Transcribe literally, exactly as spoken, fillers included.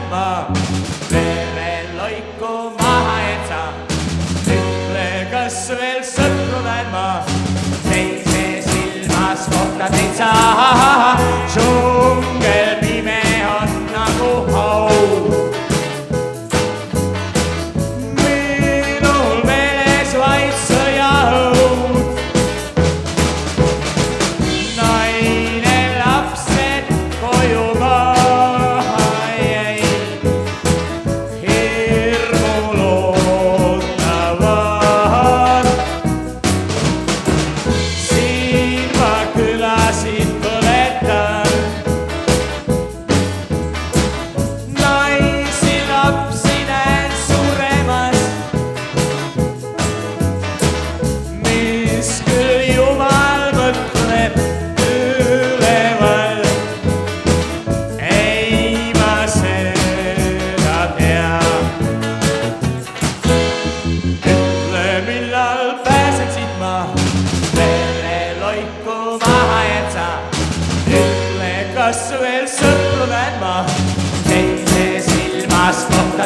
ma vereloiku maha jäta. Ütle, kas veel sõpru näen ma, teise silmas kohta teid sa. Džungel pime on nagu haud. Minul meeles vaid sõjaõud. Naine lapsed koju maha jäi, hirmul ootavad. Siin ma külasid põletan, naisi lapsi näen suremas, mis küll Jumal mõtleb üleval. Ei ma seda tea. Ütle, millal pääseksid ma vereloiku maha jäta. Ütle, kas veel sõpru näen ma, teise silmas kohta